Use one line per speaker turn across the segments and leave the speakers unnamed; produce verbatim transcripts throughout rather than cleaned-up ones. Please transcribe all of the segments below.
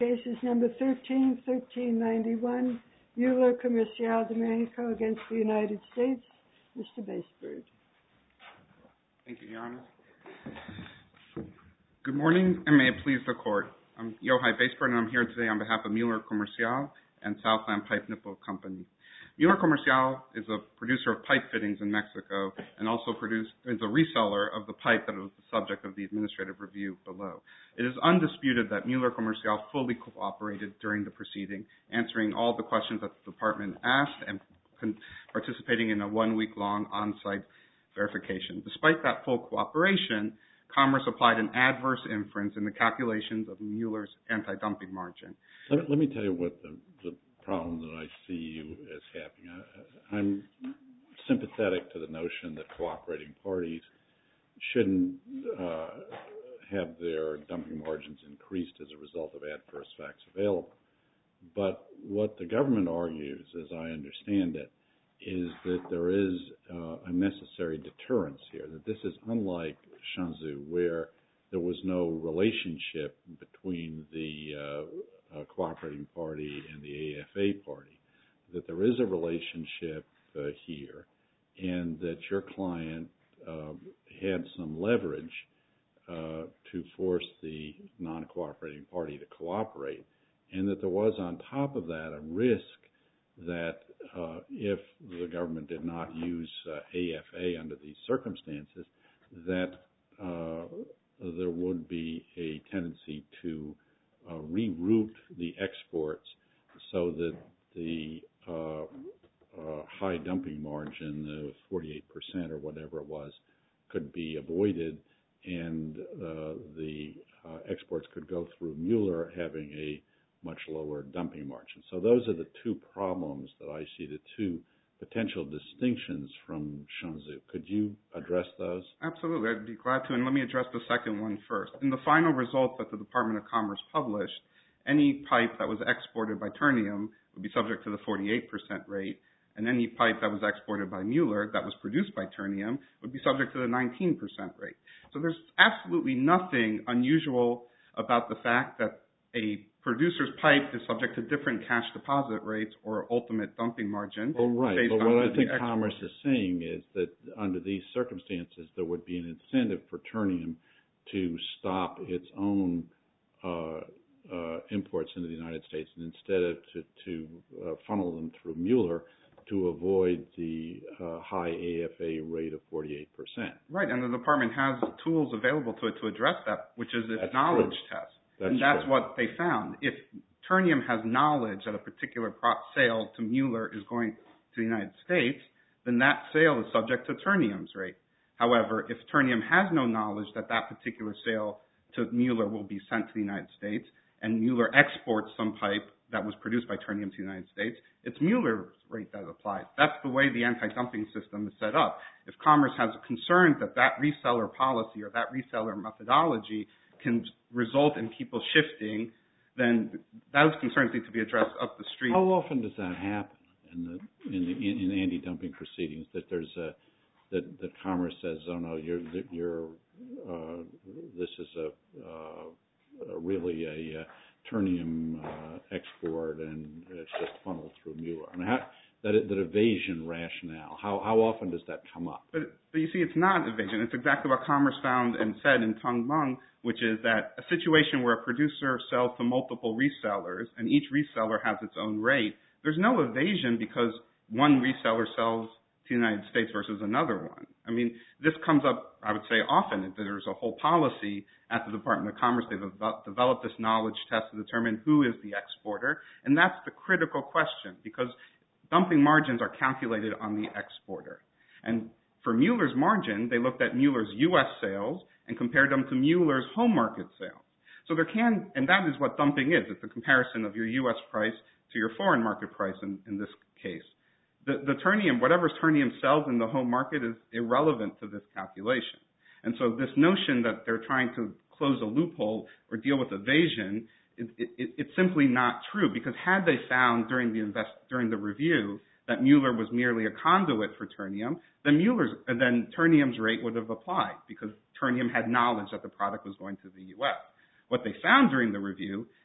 Case is number thirteen thirteen ninety-one, Mueller Comercial de Mexico against the United States. Mister Basebird.
Thank you, Your Honor. Good morning, and may it please the Court. I'm Yochai Basebird, and I'm here today on behalf of Mueller Comercial and Southland Pipe Nipple Company. Mueller Comercial is a producer of pipe fittings in Mexico and also produce, is a reseller of the pipe that was the subject of the administrative review below. It is undisputed that Mueller Comercial fully cooperated during the proceeding, answering all the questions that the department asked and con- participating in a one-week-long on-site verification. Despite that full cooperation, Commerce applied an adverse inference in the calculations of Mueller's anti-dumping margin.
Let, let me tell you what the, the problem that I see you as having. I, I'm sympathetic to the notion that cooperating parties shouldn't uh, have their dumping margins increased as a result of adverse facts available. But what the government argues, as I understand it, is that there is uh, a necessary deterrence here, that this is unlike Shanzhou, where there was no relationship between the uh, uh, cooperating party and the A F A party, that there is a relationship uh, here, and that your client uh, had some leverage uh, to force the non-cooperating party to cooperate, and that there was on top of that a risk that uh, if the government did not use uh, A F A under these circumstances, that uh, there would be a tendency to uh, reroute the exports so that the uh, uh, high dumping margin of forty-eight percent or whatever it was could be avoided, and uh, the uh, exports could go through Mueller having a much lower dumping margin. So those are the two problems that I see, the two potential distinctions from Shanzhou. Could you address those?
Absolutely. I'd be glad to. And let me address the second one first. In the final results that the Department of Commerce published, any pipe that was exported by Ternium would be subject to the forty-eight percent rate, and any pipe that was exported by Mueller that was produced by Ternium would be subject to the nineteen percent rate. So there's absolutely nothing unusual about the fact that a producer's pipe is subject to different cash deposit rates or ultimate dumping margin.
Well, right.
Based
but
on
what I think
export.
Commerce is saying is that under these circumstances, there would be an incentive for Ternium to stop its own uh, uh, imports into the United States, and instead of to, to uh, funnel them through Mueller to avoid the uh, high A F A rate of forty-eight percent.
Right, and the department has tools available to it to address that, which is its
That's
knowledge
true.
test.
That's
and that's
true.
what they found. If Ternium has knowledge that a particular pro- sale to Mueller is going to the United States, then that sale is subject to Ternium's rate. However, if Ternium has no knowledge that that particular sale to Mueller will be sent to the United States, and Mueller exports some pipe that was produced by Ternium to the United States, it's Mueller's rate that applies. That's the way the anti-dumping system is set up. If Commerce has a concern that that reseller policy or that reseller methodology can result in people shifting, then those concerns need to be addressed up the street.
How often does that happen in the in, the, in, in anti-dumping proceedings? That there's a that, that Commerce says, oh no, you're you're uh, this is a, uh, a really a, a Ternium uh, export, and it's just funneled through Mueller. I mean, how, that that evasion rationale. How how often does that come up?
But, but you see, it's not evasion. It's exactly what Commerce found and said in Tung Mung, which is that a situation where a producer sells to multiple resellers and each reseller has its own rate, there's no evasion because one reseller sells to the United States versus another one. I mean, this comes up, I would say, often. There's a whole policy at the Department of Commerce. They've developed this knowledge test to determine who is the exporter, and that's the critical question because dumping margins are calculated on the exporter. And for Mueller's margin, they looked at Mueller's U S sales and compared them to Mueller's home market sales. So there can, and that is what dumping is. It's a comparison of your U S price to your foreign market price in, in this case. The, the Ternium, whatever Ternium sells in the home market is irrelevant to this calculation. And so this notion that they're trying to close a loophole or deal with evasion, it, it, it's simply not true, because had they found during the invest, during the review that Mueller was merely a conduit for Ternium, then Mueller's, and then Ternium's rate would have applied because Ternium had knowledge that the product was going to the U S. What they found during the review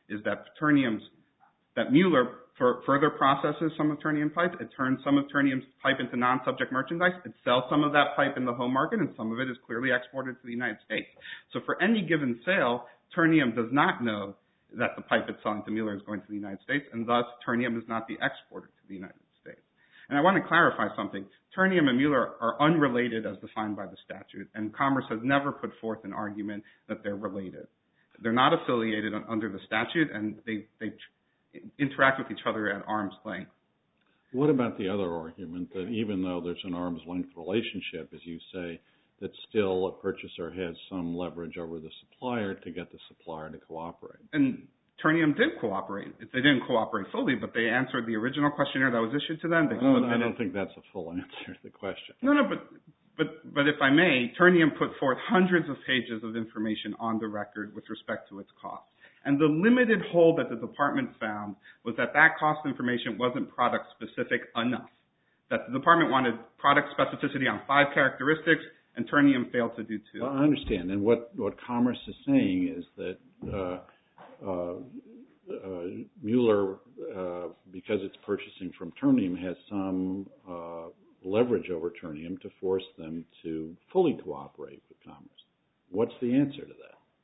is that Ternium's, that Mueller for, further processes some of Ternium pipe. It turns some of Ternium's pipe into non-subject merchandise. It sells some of that pipe in the home market, and some of it is clearly exported to the United States. So for any given sale, Ternium does not know that the pipe it's selling to Mueller is going to the United States, and thus Ternium is not the exporter to the United States. And I want to clarify something. Ternium and Mueller are unrelated as defined by the statute, and Commerce has never put forth an argument that they're related. They're not affiliated under the statute, and they, they interact with each other at arm's length.
What about the other argument that even though there's an arm's length relationship, as you say, that still a purchaser has some leverage over the supplier to get the supplier to cooperate?
And Ternium did cooperate. They didn't cooperate fully, but they answered the original questionnaire that was issued to them. They
I, don't, I don't think that's a full answer to the question.
No, no, but, but, but if I may, Ternium put forth hundreds of pages of information on the record with respect to its cost. And the limited hole that the department found was that that cost information wasn't product specific enough. That the department wanted product specificity on five characteristics, and Ternium failed to do two.
Well, I understand. And what, what Commerce is saying is that uh, uh, uh, Mueller, uh, because it's purchasing from Ternium, has some uh, leverage over Ternium to force them to fully cooperate with Commerce. What's the answer to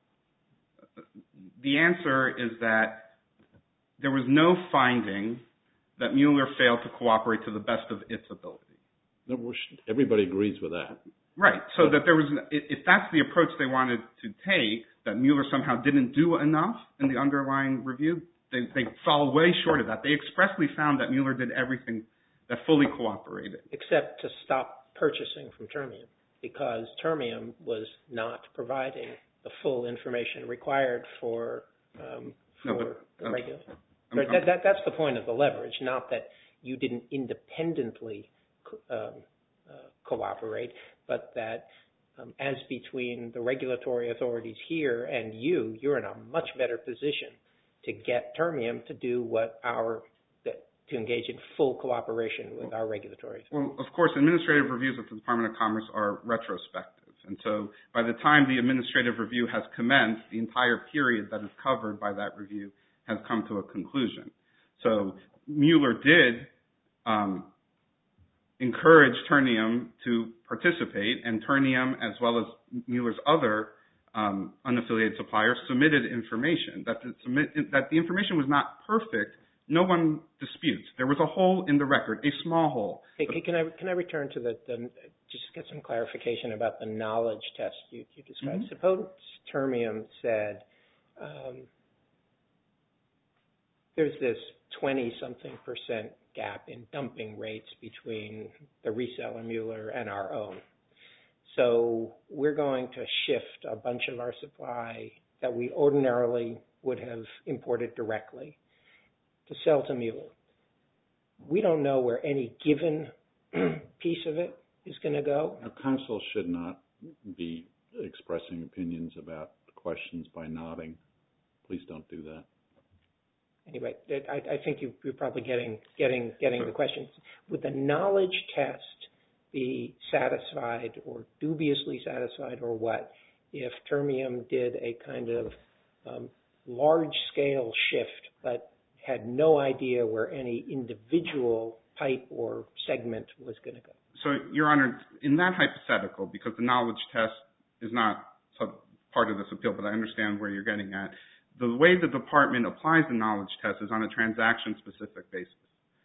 that?
The answer is that there was no finding that Mueller failed to cooperate to the best of its ability.
Everybody agrees with that.
Right. So that there was, if that's the approach they wanted to take, that Mueller somehow didn't do enough in the underlying review, they, they fall way short of that. They expressly found that Mueller did everything that fully cooperated.
Except to stop purchasing from Ternium, because Ternium was not providing the full information required for um, for no, but, the um, regular. Um, that, that, that's the point of the leverage, not that you didn't independently um, uh, cooperate, but that um, as between the regulatory authorities here and you, you're in a much better position to get Ternium to do what our, that, to engage in full cooperation with our regulatory authorities.
Well, of course, administrative reviews at the Department of Commerce are retrospective. And so by the time the administrative review has commenced, the entire period that is covered by that review has come to a conclusion. So Mueller did um, encourage Ternium to participate, and Ternium, as well as Mueller's other um, unaffiliated suppliers, submitted information. That the, submit, that the information was not perfect, no one disputes. There was a hole in the record, a small hole.
Hey, can I can I return to the, the just get some clarification about the knowledge test you, you described? Mm-hmm. Suppose Ternium said um, there's this twenty-something percent gap in dumping rates between the reseller Mueller and our own. So we're going to shift a bunch of our supply that we ordinarily would have imported directly to sell to Mueller. We don't know where any given piece of it is going to go.
A counsel should not be expressing opinions about questions by nodding. Please don't do that.
Anyway, I, I think you, you're probably getting getting getting the questions. Would the knowledge test be satisfied or dubiously satisfied, or what, if Ternium did a kind of um, large-scale shift but had no idea where any individual pipe or segment was going to go?
So, Your Honor, in that hypothetical, because the knowledge test is not part of this appeal, but I understand where you're getting at, the way the department applies the knowledge test is on a transaction-specific basis.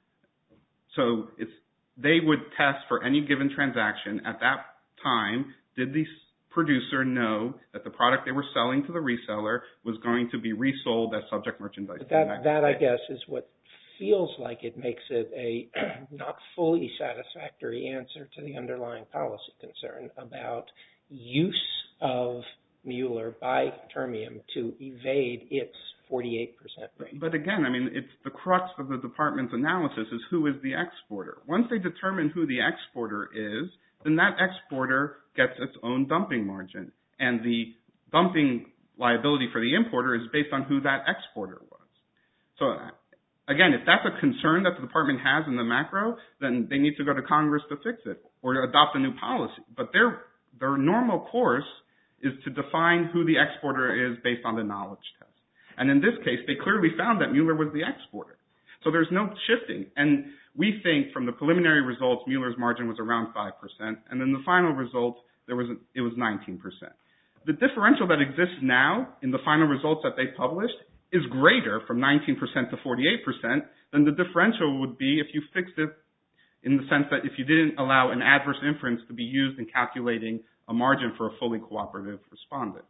So it's, they would test for any given transaction at that time, did the producer know that the product they were selling to the reseller was going to be resold as subject merchandise?
That, that I guess, is what feels like it makes it a not fully satisfactory answer to the underlying policy concern about use of Mueller by Ternium to evade its forty-eight percent rate.
But again, I mean, it's the crux of the department's analysis is who is the exporter. Once they determine who the exporter is, then that exporter gets its own dumping margin. And the dumping liability for the importer is based on who that exporter was. So again, if that's a concern that the department has in the macro, then they need to go to Congress to fix it or adopt a new policy. But their their normal course is to define who the exporter is based on the knowledge test. And in this case, they clearly found that Mueller was the exporter. So there's no shifting. And we think from the preliminary results, Mueller's margin was around five percent. And then the final results, there was a, it was nineteen percent. The differential that exists now in the final results that they published is greater from nineteen percent to forty-eight percent than the differential would be if you fixed it in the sense that if you didn't allow an adverse inference to be used in calculating a margin for a fully cooperative respondent.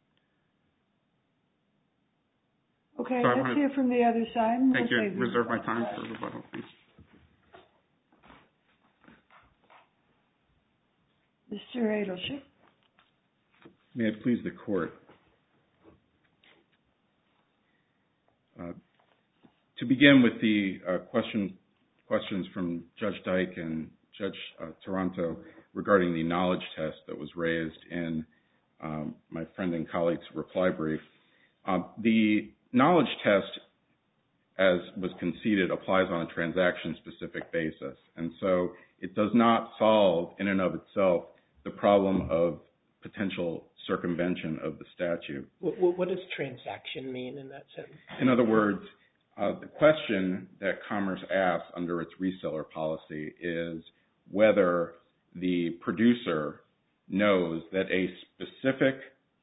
Okay,
so
let's hear from the other side.
Thank you. Reserve my time for rebuttal, please.
Mister Adelship.
May it please the Court. Uh, to begin with the uh, question, questions from Judge Dyke and Judge uh, Taranto regarding the knowledge test that was raised in um, my friend and colleague's reply brief. Uh, the knowledge test, as was conceded, applies on a transaction-specific basis. And so it does not solve, in and of itself, the problem of potential circumvention of the statute.
What, what does transaction mean in that sentence?
In other words, uh, the question that Commerce asks under its reseller policy is whether the producer knows that a specific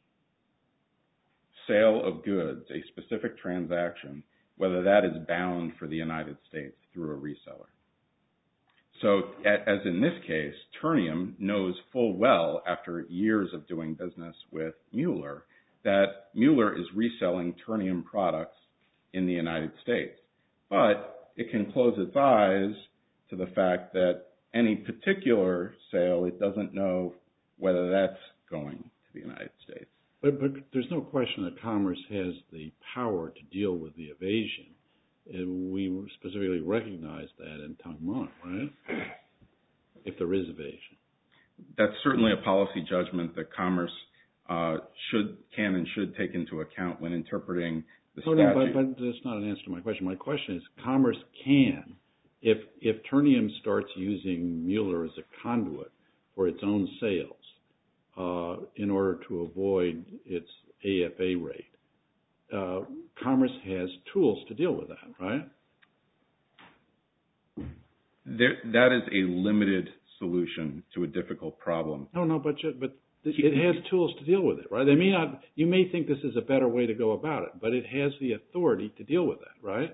sale of goods, a specific transaction, whether that is bound for the United States through a reseller. So, as in this case, Ternium knows full well, after years of doing business with Mueller, that Mueller is reselling Ternium products in the United States. But it can close its eyes to the fact that any particular sale, it doesn't know whether that's going to the United States.
But, but there's no question that Commerce has the power to deal with the evasion. And we specifically recognize that in Tung Mon, right? If there is evasion.
That's certainly a policy judgment that Commerce uh, should, can and should take into account when interpreting the
oh,
statute.
No, but, but that's not an answer to my question. My question is, Commerce can, if if Ternium starts using Mueller as a conduit for its own sales uh, in order to avoid its A F A rate, Uh, Commerce has tools to deal with that, right?
There, that is a limited solution to a difficult problem.
No, no, but but it has tools to deal with it, right? They may not. You may think this is a better way to go about it, but it has the authority to deal with that, right?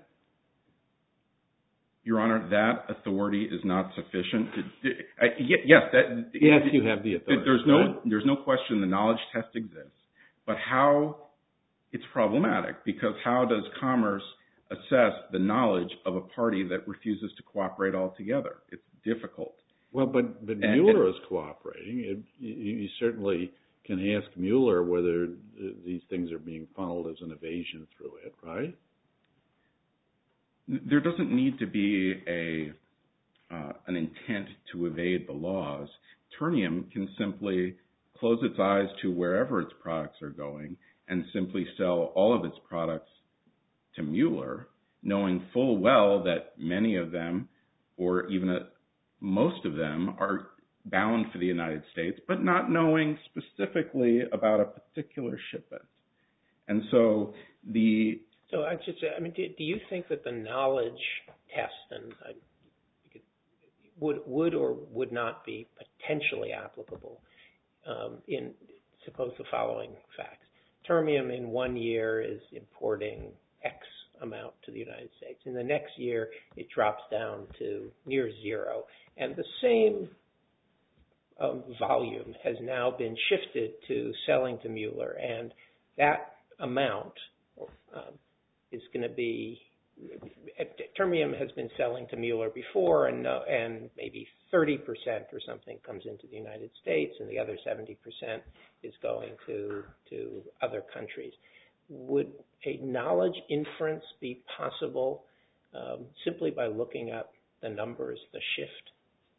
Your Honor, that authority is not sufficient. To, uh, yes, that
yes, you have the authority.
There's no
right?
there's no question the knowledge test exists, but how it's problematic, because how does Commerce assess the knowledge of a party that refuses to cooperate altogether? It's difficult.
Well, but, but
and,
Mueller
and,
is cooperating. It, you, you certainly can ask Mueller whether these things are being funneled as an evasion through it, right?
There doesn't need to be a uh, an intent to evade the laws. Ternium can simply close its eyes to wherever its products are going and simply sell all of its products to Mueller, knowing full well that many of them, or even a, most of them, are bound for the United States, but not knowing specifically about a particular shipment. And so the...
So I should say, I mean, do, do you think that the knowledge test and I, could, would would or would not be potentially applicable um, in, suppose the following facts. Ternium in one year is importing X amount to the United States. In the next year, it drops down to near zero. And the same um, volume has now been shifted to selling to Mueller. And that amount um, is going to be, Ternium has been selling to Mueller before, and, uh, and maybe thirty percent or something comes into the United States, and the other seventy percent is going to to other countries. Would a knowledge inference be possible um, simply by looking at the numbers, the shift?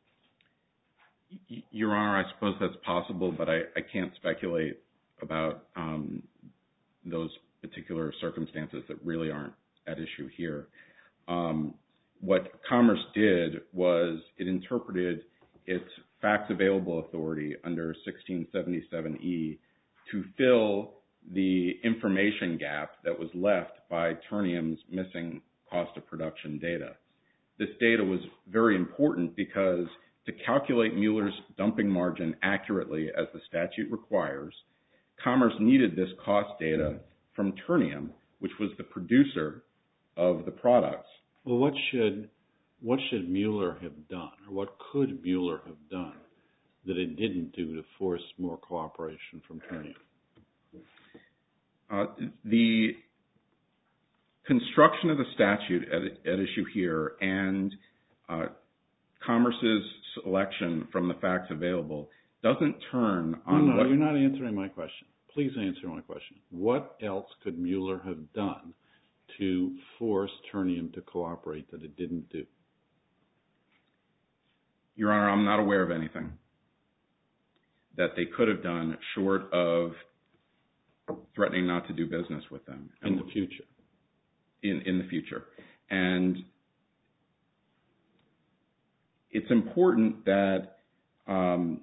Your Honor, I suppose that's possible, but I, I can't speculate about um, those particular circumstances that really aren't at issue here. Um, what Commerce did was it interpreted its facts available authority under sixteen seventy-seven E to fill the information gap that was left by Ternium's missing cost of production data. This data was very important because to calculate Mueller's dumping margin accurately as the statute requires, Commerce needed this cost data from Ternium, which was the producer of the products.
Well, what should what should Mueller have done, or what could Mueller have done that it didn't do to force more cooperation from Ternium?
Uh, the construction of the statute at, at issue here and uh, Commerce's selection from the facts available doesn't turn on
no, no,
what...
you're not answering my question. Please answer my question. What else could Mueller have done to force Ternium to cooperate that it didn't do?
Your Honor, I'm not aware of anything that they could have done short of threatening not to do business with them.
In the future.
In, in the future. And it's important that um,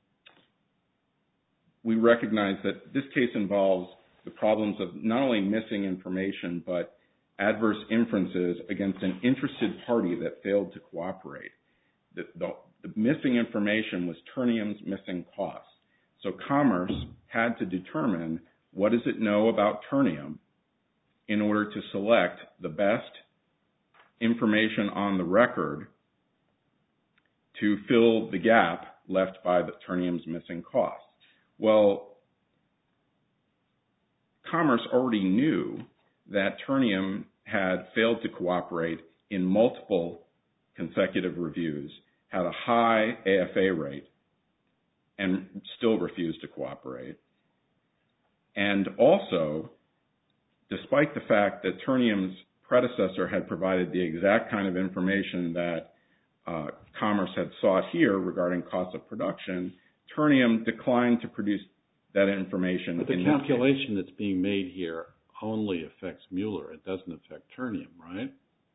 we recognize that this case involves the problems of not only missing information, but adverse inferences against an interested party that failed to cooperate. The, the, the missing information was Ternium's missing costs. So Commerce had to determine what does it know about Ternium in order to select the best information on the record to fill the gap left by the Ternium's missing costs. Well, Commerce already knew that Ternium had failed to cooperate in multiple consecutive reviews, had a high A F A rate, and still refused to cooperate. And also, despite the fact that Ternium's predecessor had provided the exact kind of information that uh, Commerce had sought here regarding cost of production, Ternium declined to produce that information.
But the calculation that's being made here only affects Mueller. It doesn't affect Ternium, right?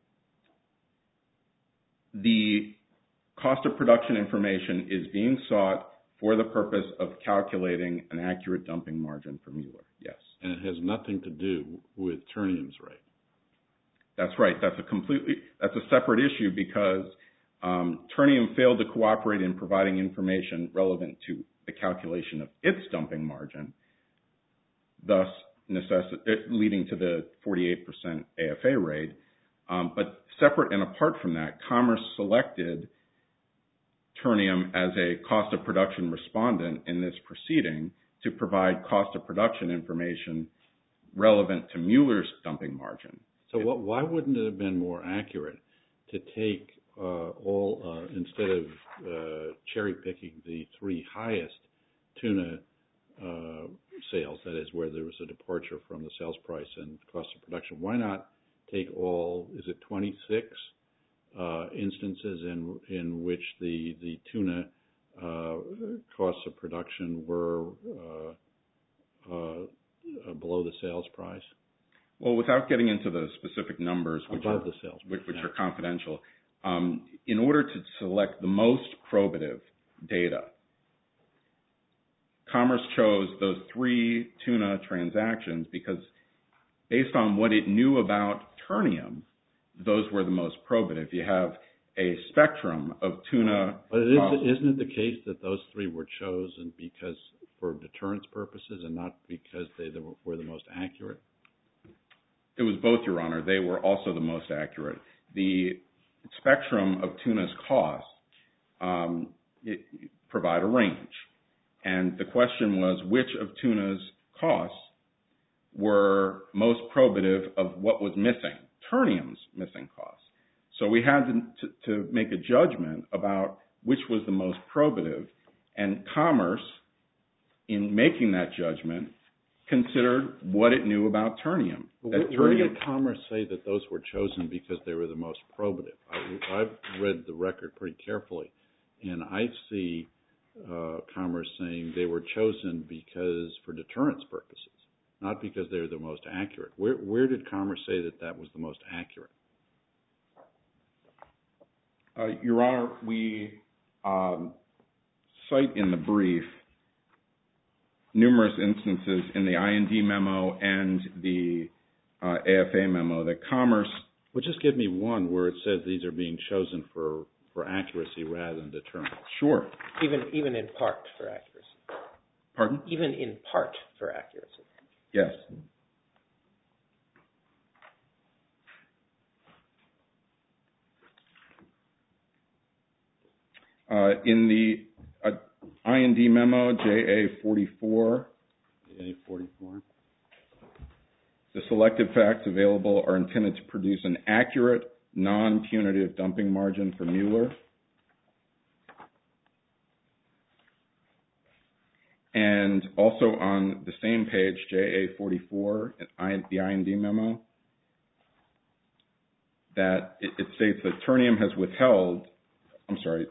The cost of production information is being sought for the purpose of calculating an accurate dumping margin for Mueller, yes.
And it has nothing to do with Ternium's rate.
That's right. That's a completely, that's a separate issue because um, Ternium failed to cooperate in providing information relevant to the calculation of its dumping margin, thus necess- leading to the forty-eight percent A F A rate. Um, but separate and apart from that, Commerce selected Ternium as a cost of production respondent in this proceeding to provide cost of production information relevant to Mueller's dumping margin.
So what, why wouldn't it have been more accurate to take uh, all, uh, instead of uh, cherry picking the three highest tuna uh, sales, that is where there was a departure from the sales price and cost of production, why not take all, is it twenty-six uh, instances in in which the, the tuna uh, costs of production were uh, uh, below the sales price?
Well, without getting into the specific numbers, which,
Above
are,
the sales
which, which
yeah.
are confidential, um, in order to select the most probative data, Commerce chose those three tuna transactions because based on what it knew about Ternium, those were the most probative. You have a spectrum of tuna.
But it is, isn't it the case that those three were chosen because for deterrence purposes and not because they were the most accurate?
It was both, Your Honor. They were also the most accurate. The spectrum of tuna's costs um, it, provide a range. And the question was which of tuna's costs were most probative of what was missing, Ternium's missing costs. So we had to, to, to make a judgment about which was the most probative, and Commerce, in making that judgment, considered what it knew about Ternium.
Where, where did Commerce say that those were chosen because they were the most probative? I, I've read the record pretty carefully, and I see uh, Commerce saying they were chosen because for deterrence purposes, not because they were the most accurate. Where, where did Commerce say that that was the most accurate?
Uh, Your Honor, we um, cite in the brief numerous instances in the I N D memo and the uh, A F A memo that Commerce...
Well, just give me one where it says these are being chosen for, for accuracy rather than deterrence.
Sure.
Even even in part for accuracy.
Pardon?
Even in part for accuracy.
Yes. Uh, in the uh, I N D memo, J A forty-four,
J A forty-four.
The selected facts available are intended to produce an accurate, non-punitive dumping margin for Mueller. And also on the same page, J A forty-four, the I N D memo, that it, it states that Ternium has withheld, I'm sorry,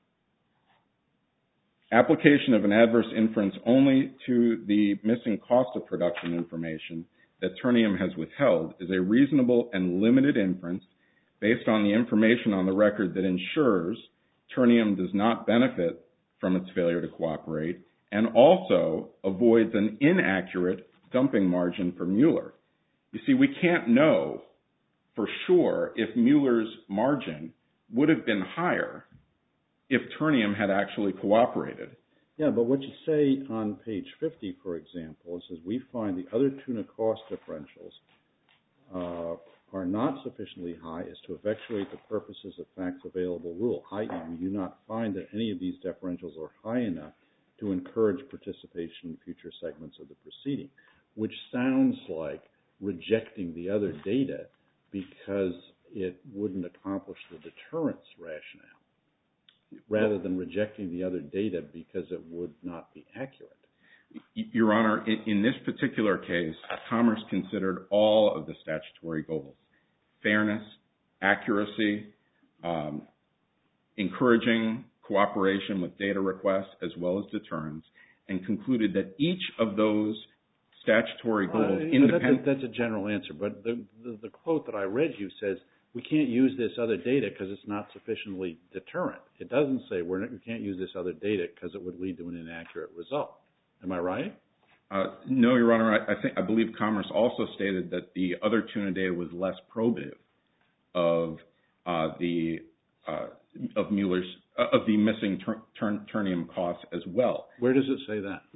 application of an adverse inference only to the missing cost of production information that Ternium has withheld is a reasonable and limited inference based on the information on the record that ensures Ternium does not benefit from its failure to cooperate and also avoids an inaccurate dumping margin for Mueller. You see, we can't know for sure if Mueller's margin would have been higher if Ternium had actually cooperated.
Yeah, but what you say on page fifty, for example, is says we find the other tuna cost differentials uh, are not sufficiently high as to effectuate the purposes of facts available rule, that is, we do not find that any of these differentials are high enough to encourage participation in future segments of the proceeding, which sounds like rejecting the other data because it wouldn't accomplish the deterrence rationale, rather than rejecting the other data because it would not be accurate.
Your Honor, in, in this particular case, Commerce considered all of the statutory goals: fairness, accuracy, um, encouraging cooperation with data requests, as well as deterrence, and concluded that each of those statutory goals...
Uh, independent- that's, a, that's a general answer, but the, the, the quote that I read you says, we can't use this other data because it's not sufficiently deterrent. It doesn't say we're not, we can't use this other data because it would lead to an inaccurate result. Am I right?
Uh, no, Your Honor. I, I think I believe Commerce also stated that the other tuna data was less probative of uh, the uh, of Mueller's uh, of the missing ter- ter- Ternium costs as well.
Where does it say that?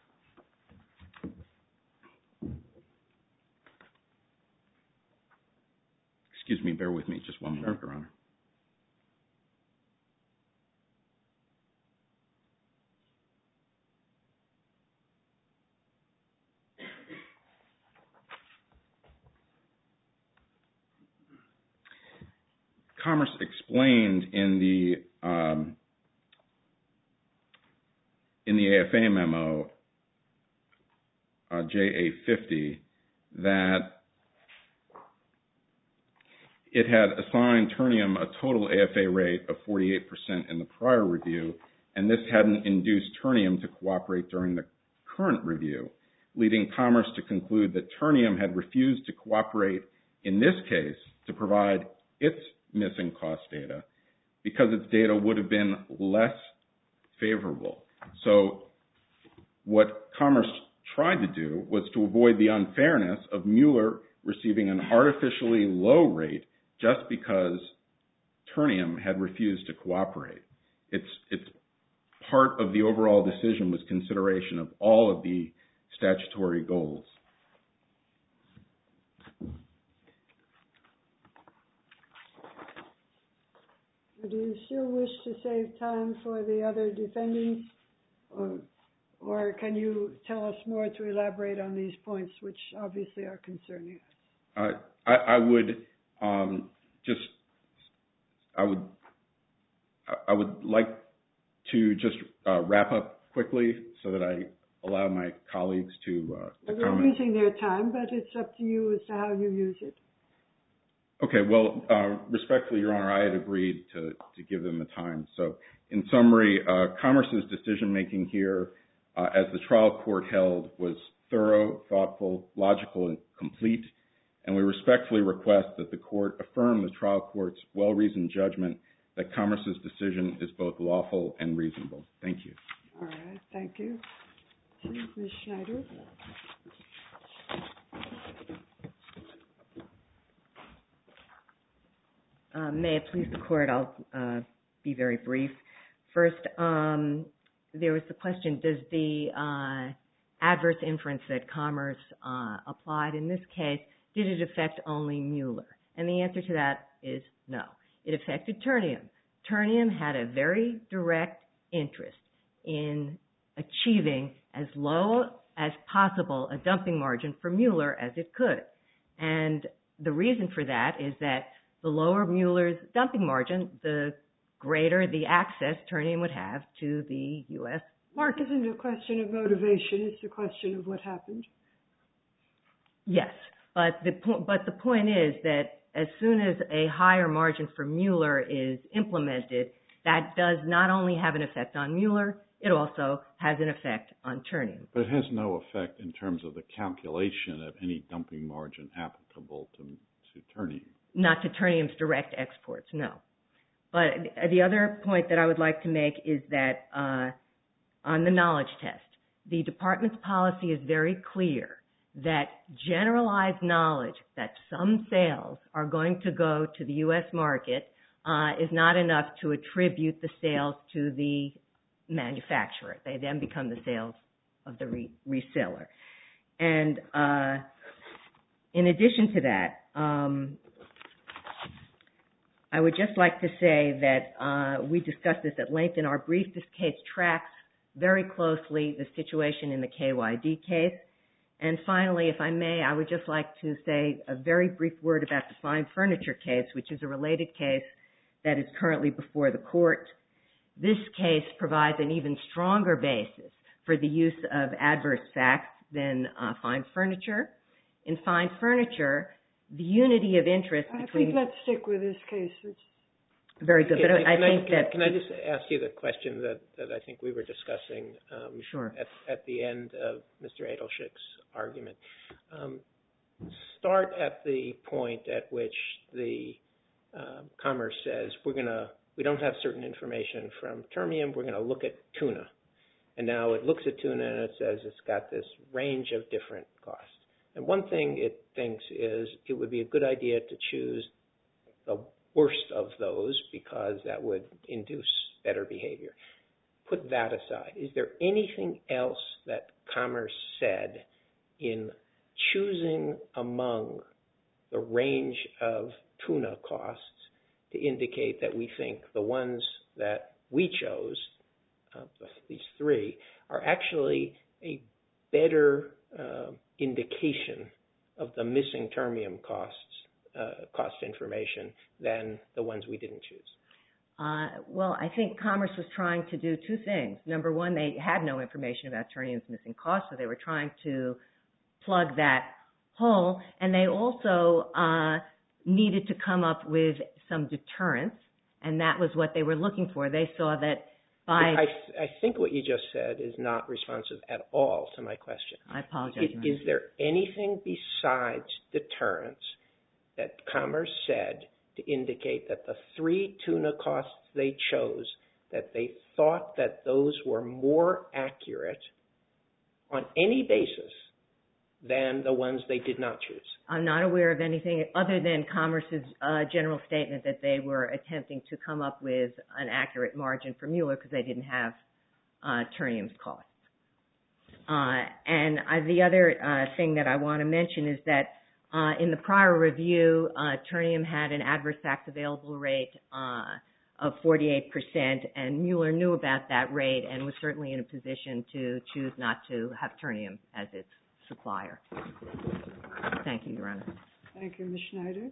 Excuse me, bear with me just one moment, Your Honor. Commerce explained in the um, in the A F A memo, uh, J A fifty, that it had assigned Ternium a total A F A rate of forty-eight percent in the prior review, and this hadn't induced Ternium to cooperate during the current review, leading Commerce to conclude that Ternium had refused to cooperate in this case to provide its missing cost data because its data would have been less favorable. So what Commerce tried to do was to avoid the unfairness of Mueller receiving an artificially low rate just because Ternium had refused to cooperate. It's, it's part of the overall decision was consideration of all of the statutory goals.
Do you still wish to save time for the other defendants, or, or can you tell us more to elaborate on these points, which obviously are concerning us?
Uh, I, I would um, just, I would, I would like to just uh, wrap up quickly so that I allow my colleagues to, uh, to
well, they're
comment.
using their time, but it's up to you as to how you use it.
Okay, well, uh, respectfully, Your Honor, I had agreed to, to give them the time. So, in summary, uh, Commerce's decision-making here, uh, as the trial court held, was thorough, thoughtful, logical, and complete, and we respectfully request that the court affirm the trial court's well-reasoned judgment that Commerce's decision is both lawful and reasonable. Thank you.
All right, thank you. Miz Schneider.
Uh, may it please the Court, I'll uh, be very brief. First, um, there was the question, does the uh, adverse inference that Commerce uh, applied in this case, did it affect only Mueller? And the answer to that is no. It affected Ternium. Ternium had a very direct interest in achieving as low as possible a dumping margin for Mueller as it could. And the reason for that is that the lower Mueller's dumping margin, the greater the access Ternium would have to the U S market.
It isn't a question of motivation, it's a question of what happened.
Yes, but the, po- but the point is that as soon as a higher margin for Mueller is implemented, that does not only have an effect on Mueller, it also has an effect on Ternium.
But it has no effect in terms of the calculation of any dumping margin applicable to, to Ternium. Not
to Ternium's direct exports, no. But the other point that I would like to make is that uh, on the knowledge test, the Department's policy is very clear that generalized knowledge that some sales are going to go to the U S market uh, is not enough to attribute the sales to the manufacturer. They then become the sales of the re- reseller. And uh, in addition to that, um, I would just like to say that uh, we discussed this at length in our brief. This case tracks very closely the situation in the K Y D case. And finally, if I may, I would just like to say a very brief word about the Fine Furniture case, which is a related case that is currently before the court. This case provides an even stronger basis for the use of adverse facts than uh, Fine Furniture. In Fine Furniture, the unity of interest between...
I think let's stick with this case. It's
very good,
can,
but I, I
can
think
I,
that...
Can I just ask you the question that, that I think we were discussing um,
sure.
at, at the end of Mister Adelschick's argument? Um, start at the point at which the um, Commerce says, we're going to, we don't have certain information from Ternium, we're going to look at tuna. And now it looks at tuna and it says it's got this range of different costs. And one thing it thinks is it would be a good idea to choose the worst of those because that would induce better behavior. Put that aside. Is there anything else that Commerce said in choosing among the range of tuna costs to indicate that we think the ones that we chose, uh, these three, are actually a better uh, indication of the missing Ternium costs, uh, cost information than the ones we didn't choose?
Uh, well, I think Commerce was trying to do two things. Number one, they had no information about Ternium's missing costs, so they were trying to plug that hole. And they also uh, needed to come up with some deterrence, and that was what they were looking for. They saw that by...
I, I think what you just said is not responsive at all to my question.
I apologize.
Is, is there anything besides deterrence that Commerce said to indicate that the three tuna costs they chose, that they thought that those were more accurate on any basis than the ones they did not choose?
I'm not aware of anything other than Commerce's uh, general statement that they were attempting to come up with an accurate margin for Mueller because they didn't have uh, Ternium's costs. Uh, and uh, the other uh, thing that I want to mention is that Uh, in the prior review, uh, Ternium had an adverse facts available rate uh, of forty-eight percent, and Mueller knew about that rate and was certainly in a position to choose not to have Ternium as its supplier. Thank you, Your Honor.
Thank you, Miz Schneider.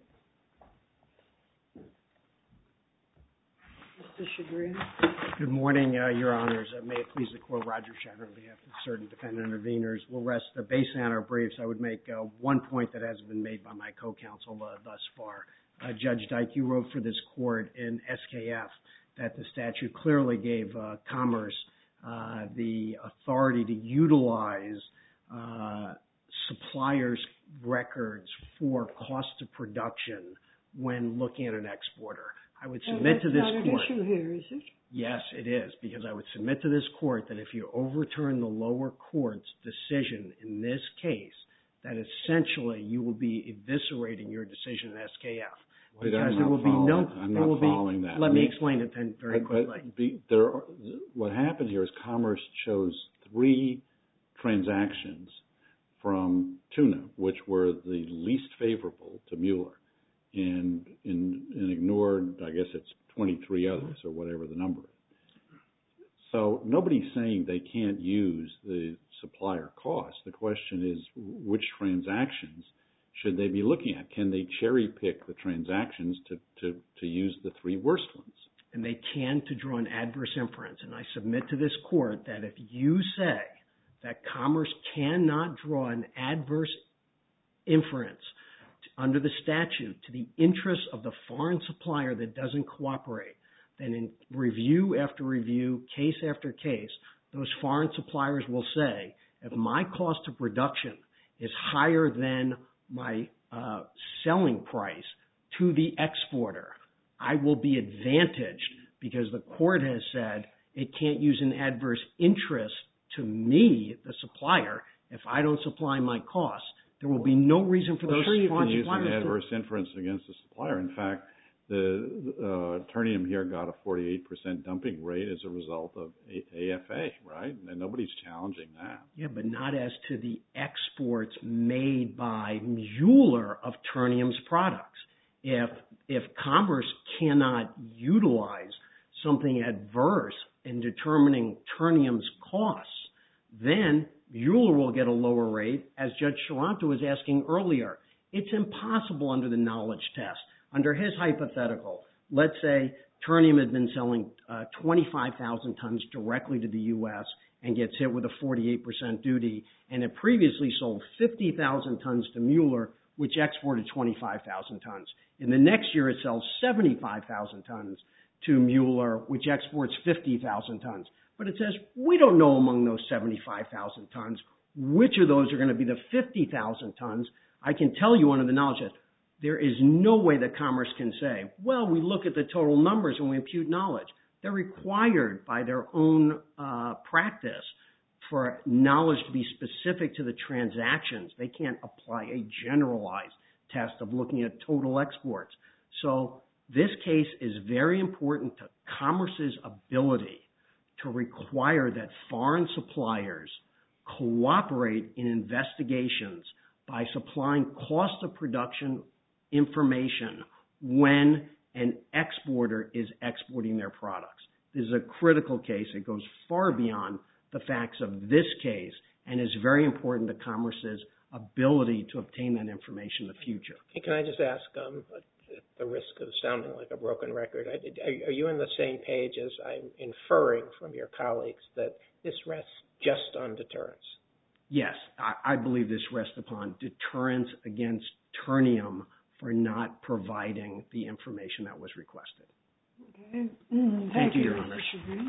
Mister Chagrin.
Good morning, uh, Your Honors. Uh, may it please the Court, Roger Chagrin on behalf of certain defendant interveners. We'll rest uh, based on our briefs. I would make uh, one point that hasn't been made by my co-counsel uh, thus far. Uh, Judge Dyke, you wrote for this Court in S K F that the statute clearly gave uh, Commerce uh, the authority to utilize uh, suppliers' records for cost of production when looking at an exporter. I would submit to this
court. That's not an issue here, is it?
Yes, it is, because I would submit to this court that if you overturn the lower court's decision in this case, that essentially you will be eviscerating your decision in S K F.
Wait,
because
I'm
there
not
will
following,
be no.
I'm
there
not
will
following
be,
that.
Let me explain it then very
but,
quickly.
But be, there, are, what happened here is Commerce chose three transactions from Tuna, which were the least favorable to Mueller, and, and, and ignored, I guess it's twenty-three others or whatever the number is. So nobody's saying they can't use the supplier cost. The question is, which transactions should they be looking at? Can they cherry pick the transactions to, to, to use the three worst ones?
And they can to draw an adverse inference. And I submit to this court that if you say that Commerce cannot draw an adverse inference under the statute to the interest of the foreign supplier that doesn't cooperate, then in review after review, case after case, those foreign suppliers will say, if my cost of production is higher than my uh, selling price to the exporter, I will be advantaged because the court has said it can't use an adverse interest to me, the supplier, if I don't supply my costs. There will be no reason for
well,
those
sure you
foreign
can use
suppliers
an adverse
to...
inference against the supplier. In fact, the uh, Ternium here got a forty-eight percent dumping rate as a result of A F A, right? And nobody's challenging that.
Yeah, but not as to the exports made by Mueller of Ternium's products. If if Commerce cannot utilize something adverse in determining Ternium's costs, then Mueller will get a lower rate, as Judge Taranto was asking earlier. It's impossible under the knowledge test. Under his hypothetical, let's say Ternium had been selling uh, twenty-five thousand tons directly to the U S and gets hit with a forty-eight percent duty, and it previously sold fifty thousand tons to Mueller, which exported twenty-five thousand tons. In the next year, it sells seventy-five thousand tons to Mueller, which exports fifty thousand tons. But it says, we don't know among those seventy-five thousand tons which of those are going to be the fifty thousand tons. I can tell you under the knowledge test, there is no way that Commerce can say, well, we look at the total numbers and we impute knowledge. They're required by their own uh, practice for knowledge to be specific to the transactions. They can't apply a generalized test of looking at total exports. So this case is very important to Commerce's ability to require that foreign suppliers cooperate in investigations by supplying cost of production information when an exporter is exporting their products. This is a critical case. It goes far beyond the facts of this case and is very important to Commerce's ability to obtain that information in the future.
Can I just ask, um, at the risk of sounding like a broken record, I, are you on the same page as I'm inferring from your colleagues that this rests just on deterrence?
Yes, I, I believe this rests upon deterrence against Ternium for not providing the information that was requested.
Okay. Mm, thank,
thank you,
you,
Your Honor.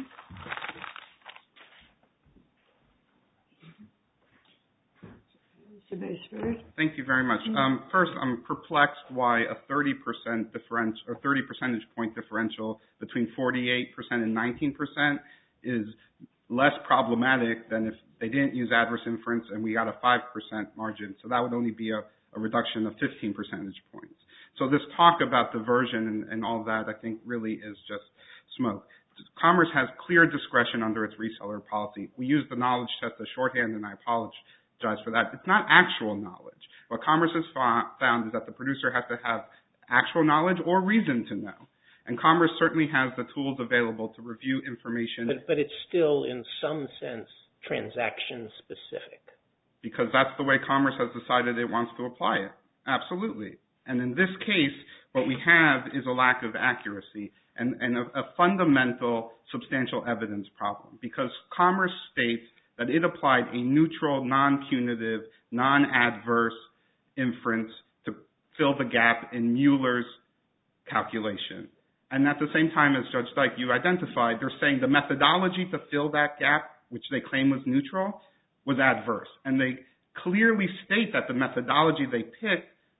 Thank you very much. Um, first, I'm perplexed why a thirty percent differential or thirty percentage point differential between forty-eight percent and nineteen percent is less problematic than if they didn't use adverse inference and we got a five percent margin. So that would only be a, a reduction of fifteen percentage points. So this talk about diversion and, and all that, I think, really is just smoke. Commerce has clear discretion under its reseller policy. We use the knowledge test as shorthand, and I apologize for that. It's not actual knowledge. What Commerce has found is that the producer has to have actual knowledge or reason to know. And Commerce certainly has the tools available to review information.
But, but it's still, in some sense, transaction specific.
Because that's the way Commerce has decided it wants to apply it. Absolutely. And in this case, what we have is a lack of accuracy and, and a, a fundamental substantial evidence problem. Because Commerce states that it applied a neutral, non-punitive, non-adverse inference to fill the gap in Mueller's calculation. And at the same time, as Judge Dyke, you identified, they're saying the methodology to fill that gap, which they claim was neutral, was adverse. And they clearly state that the methodology they picked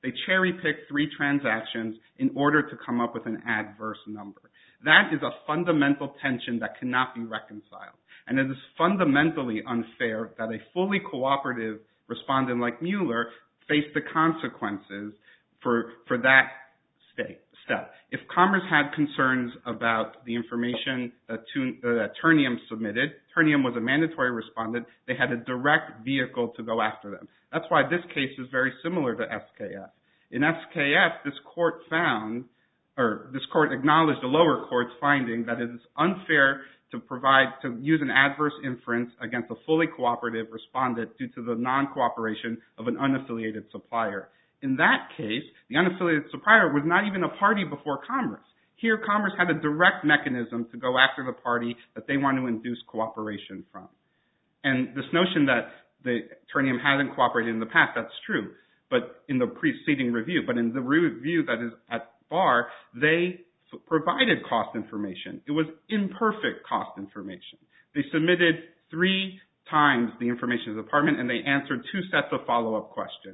They cherry-picked three transactions in order to come up with an adverse number. That is a fundamental tension that cannot be reconciled. And it is fundamentally unfair that a fully cooperative respondent like Mueller face the consequences for, for that state, step. If Commerce had concerns about the information that, Tun, uh, that Ternium submitted, Ternium was a mandatory respondent, they had a direct vehicle to go after them. That's why this case is very similar to S K F. In S K F, this court found, or this court acknowledged the lower court's finding that it is unfair to provide, to use an adverse inference against a fully cooperative respondent due to the non-cooperation of an unaffiliated supplier. In that case, the unaffiliated supplier was not even a party before Commerce. Here, Commerce had a direct mechanism to go after the party that they want to induce cooperation from. And this notion that the Ternium hasn't cooperated in the past, that's true, but in the preceding review. But in the review that is at bar, they provided cost information. It was imperfect cost information. They submitted three times the information to the department, and they answered two sets of follow-up questions.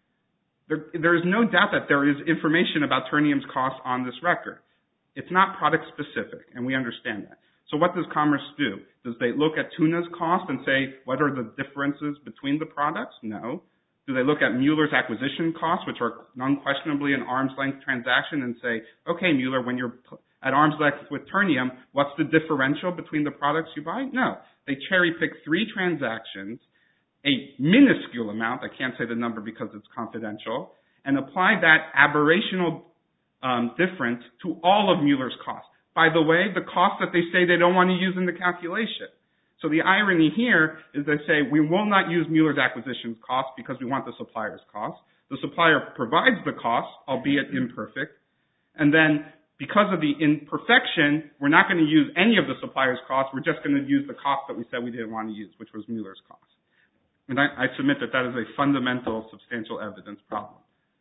There, there is no doubt that there is information about Ternium's costs on this record. It's not product-specific, and we understand that. So what does Commerce do? Does they look at Tuna's cost and say, what are the differences between the products? No. Do they look at Mueller's acquisition costs, which are unquestionably an arm's-length transaction, and say, okay, Mueller, when you're at arm's length with Ternium, what's the differential between the products you buy? No. They cherry-pick three transactions, a minuscule amount, I can't say the number because it's confidential, and apply that aberrational um, difference to all of Mueller's costs. By the way, the cost that they say they don't want to use in the calculation. So the irony here is they say, we will not use Mueller's acquisition cost because we want the supplier's cost. The supplier provides the cost, albeit imperfect. And then because of the imperfection, we're not going to use any of the supplier's costs. We're just going to use the cost that we said we didn't want to use, which was Mueller's cost. And I, I submit that that is a fundamental substantial evidence problem.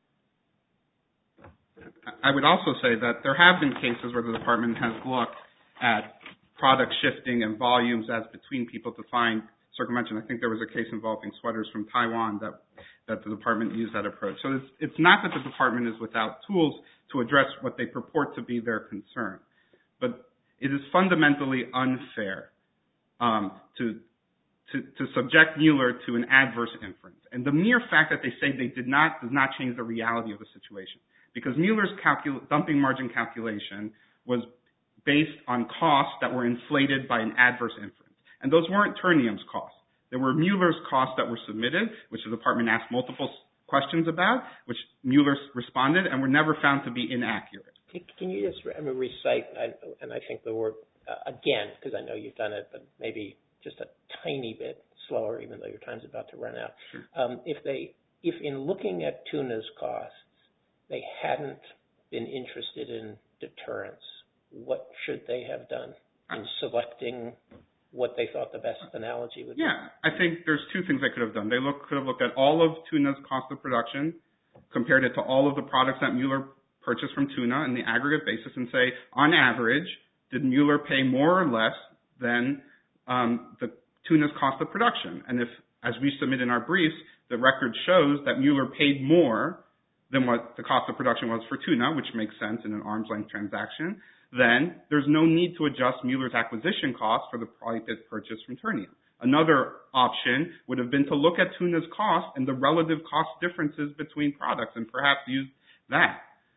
I would also say that there have been cases where the department has looked at product shifting and volumes as between people to find circumvention. I think there was a case involving sweaters from Taiwan that, that the department used that approach. So it's, it's not that the department is without tools to address what they purport to be their concern, but it is fundamentally unfair um, to, to, to subject Mueller to an adverse inference. And the mere fact that they say they did not does not change the reality of the situation, because Mueller's calcul- dumping margin calculation was based on costs that were inflated by an adverse inference. And those weren't Ternium's costs. There were Mueller's costs that were submitted, which the department asked multiple questions about, which Mueller responded, and were never found to be inaccurate.
Can you just I mean, recite, and I think the word, uh, again, because I know you've done it, but maybe just a tiny bit slower, even though your time's about to run out.
Sure.
Um, if they, if in looking at Tuna's costs, they hadn't been interested in deterrence, what should they have done in selecting what they thought the best analogy would be?
Yeah, I think there's two things they could have done. They look, could have looked at all of Tuna's cost of production, compared it to all of the products that Mueller purchased from Tuna on the aggregate basis, and say, on average, did Mueller pay more or less than um, the Tuna's cost of production? And if, as we submit in our briefs, the record shows that Mueller paid more than what the cost of production was for Tuna, which makes sense in an arm's length transaction, then there's no need to adjust Mueller's acquisition cost for the product that's purchased from Ternium. Another option would have been to look at Tuna's cost and the relative cost differences between products and perhaps use that.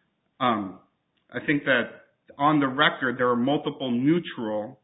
Um, I think that on the record, there are multiple neutral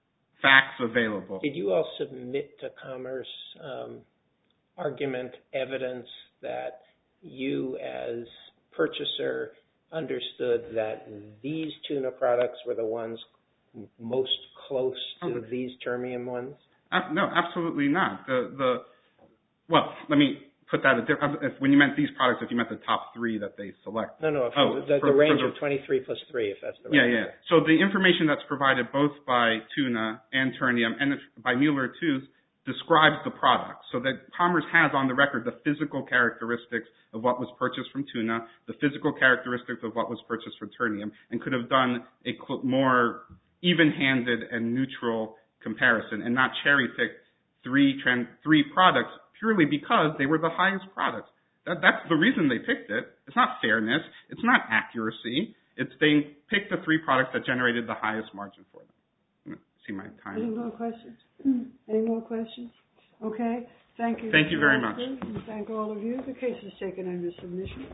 facts available.
Did you all submit to Commerce um, argument, evidence that you as purchaser understood that these Tuna products were the ones most close to okay. these Ternium ones?
Uh, no, absolutely not. The the well, let me put that a different. If, when you meant these products, if you meant the top three that they select.
No, no.
Oh,
the,
for,
the range
for the,
of twenty-three plus three, if that's the right.
Yeah, yeah. So the information that's provided both by Tuna and Ternium and by Mueller too describes the product, so that Commerce has on the record the physical characteristics of what was purchased from Tuna, the physical characteristics of what was purchased from Ternium, and could have done a more even-handed and neutral comparison and not cherry-pick three, trend, three products purely because they were the highest products. That, that's the reason they picked it. It's not fairness. It's not accuracy. It's they picked the three products that generated the highest margin for them. See my time.
Any more questions? Any more questions? Okay. Thank you.
Thank you very much.
And thank all of you. The case is taken under submission.